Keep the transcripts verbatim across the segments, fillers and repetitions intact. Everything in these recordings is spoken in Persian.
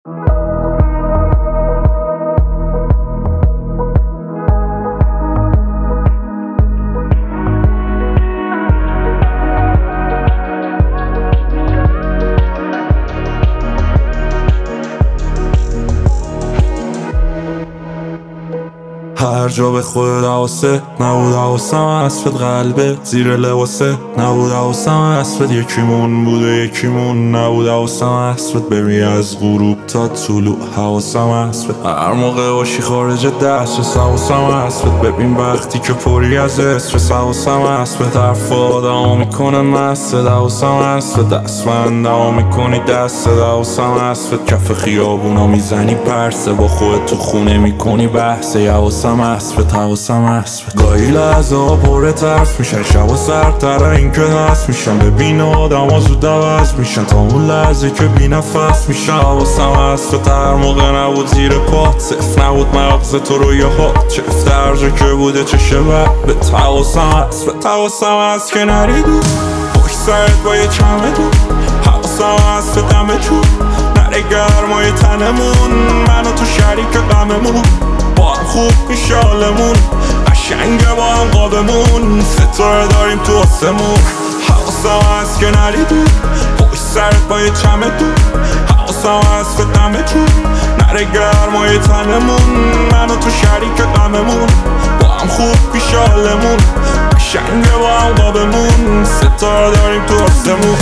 هر جا به خود حواسه نبود، حواسم اسفت قلبه زیر لباسه نبود، حواسم اسفت یکیمون بود و یکیمون نبود، حواسم اسفت ببین از غروب تا طلوع، حواسم اسفت هر موقع باشی خارج دست، حواسم اسفت ببین وقتی که پری از استرس، حواسم اسفت حرف آدمو میکنه مست، حواسم اسفت دستمندمو میکنی دست، حواسم اسفت کف خیابونا میزنی پرسه، با خودت تو خونه میکنی بحثه، حواسم اسفت حواسم اسفت گاهی لحظه ها پر ترس میشن، شبا سردتر این که هست میشن، ببین آدم ها زود عوض میشن تا اون لحظه که بی نفس میشن، حواسم اسفت هر موقع نبود زیر پات، صفر نبود مغز تو رو یه هات، چفت هر جا که بوده چه شبت، حواسم اسفت حواسم هست که نریدو پشت سرت با یه چمه دو، حواسم اسفت دمه چون نره گرمای تنمون، من و تو شریک غممون، با هم خوب میشه حالمون، قشنگه با هم قابمون، ستاره داریم تو آسمون، حواسم هست که نریدو پشت سرت با یه چمه دو، حواسم هست به دمه چون نره گرمای تنمون، من و تو شریک غممون، با هم خوب میشه حالمون، قشنگه با هم قابمون، ستاره داریم تو آسمون.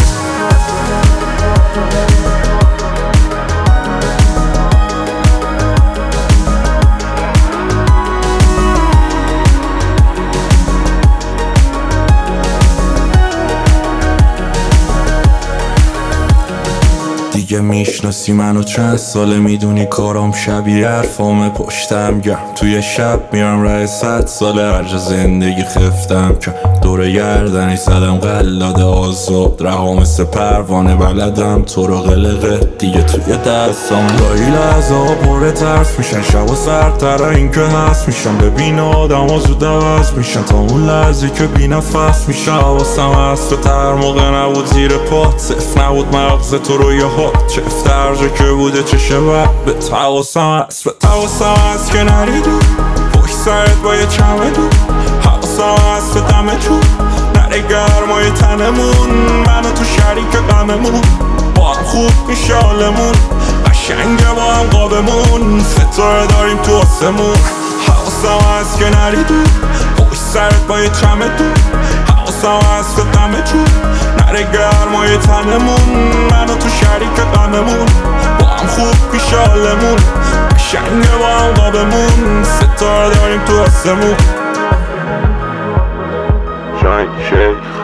دیگه میشناسی منو چند ساله، میدونی کارام شبیه حرفامه، پشتم گرم توی شب میرم راه صد ساله، هر جا زندگی خفتم که دور گردنی زدم قلاده آزاد، رها مثل پروانه بلدم تو رو قلقه دیگه توی دستام، گاهی لحظه ها پر ترس میشن، شبا سردتر این که هست میشن، ببین آدم ها زود عوض میشن تا اون لحظه که بی نفس میشن، حواسم هست هر موقع نبود زیر پات، صفر نبود مغز تو رو یه هات، چفت هر جا که بوده چه شبت، حواسم هست حواسم هست که نریدو پشت سرت با یه چمه دو، حواسم هست به دمه چون نره گرمای تنمون، من و تو شریک غممون، با هم خوب میشه حالمون، قشنگه با هم قابمون، ستاره داریم تو آسمون، حواسم هست که نریدو پشت سرت با یه چمه دو، حواسم هست به دمه چون نره گرمای تنمون، من و تو شریک غممون، با هم خوب میشه حالمون، قشنگه با هم قابمون، ستاره داریم تو آسمون. شاین شیخ